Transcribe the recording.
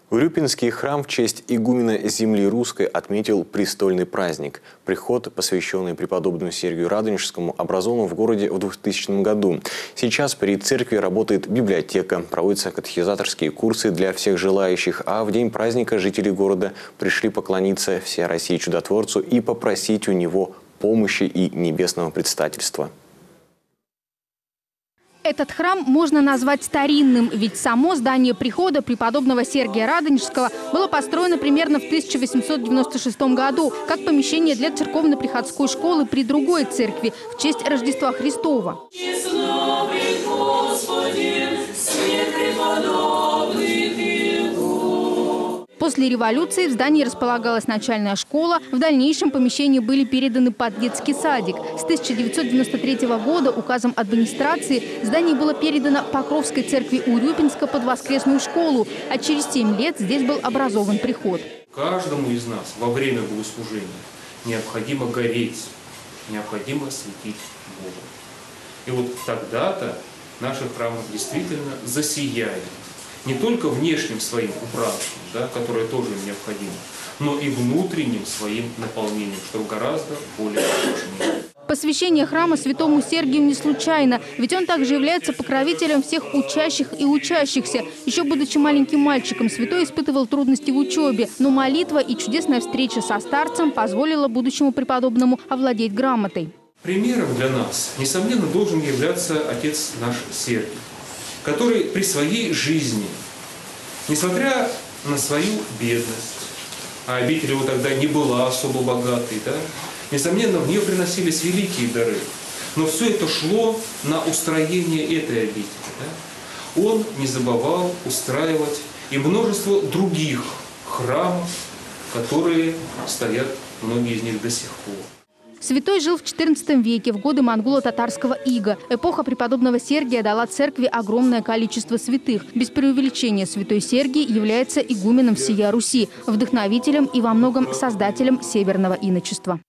Урюпинский храм в честь игумена земли русской отметил престольный праздник. Приход, посвященный преподобному Сергию Радонежскому, образован в городе в 2000 году. Сейчас при церкви работает библиотека, проводятся катехизаторские курсы для всех желающих, а в день праздника жители города пришли поклониться всей России чудотворцу и попросить у него помощи и небесного предстательства. Этот храм можно назвать старинным, ведь само здание прихода преподобного Сергия Радонежского было построено примерно в 1896 году как помещение для церковно-приходской школы при другой церкви в честь Рождества Христова. После революции в здании располагалась начальная школа. В дальнейшем помещения были переданы под детский садик. С 1993 года указом администрации здание было передано Покровской церкви Урюпинска под воскресную школу, а через 7 лет здесь был образован приход. Каждому из нас во время богослужения необходимо гореть, необходимо светить Богу. И вот тогда-то наши храмы действительно засияют. Не только внешним своим убранством, которое тоже им необходимо, но и внутренним своим наполнением, что гораздо более важнее. Посвящение храма святому Сергию не случайно, ведь он также является покровителем всех учащих и учащихся. Еще будучи маленьким мальчиком, святой испытывал трудности в учебе, но молитва и чудесная встреча со старцем позволила будущему преподобному овладеть грамотой. Примером для нас, несомненно, должен являться отец наш Сергий, который при своей жизни, несмотря на свою бедность, а обитель его тогда не была особо богатой, несомненно, в нее приносились великие дары, но все это шло на устроение этой обители. Он не забывал устраивать и множество других храмов, которые стоят, многие из них до сих пор. Святой жил в XIV веке, в годы монголо-татарского ига. Эпоха преподобного Сергия дала церкви огромное количество святых. Без преувеличения святой Сергий является игуменом всея Руси, вдохновителем и во многом создателем северного иночества.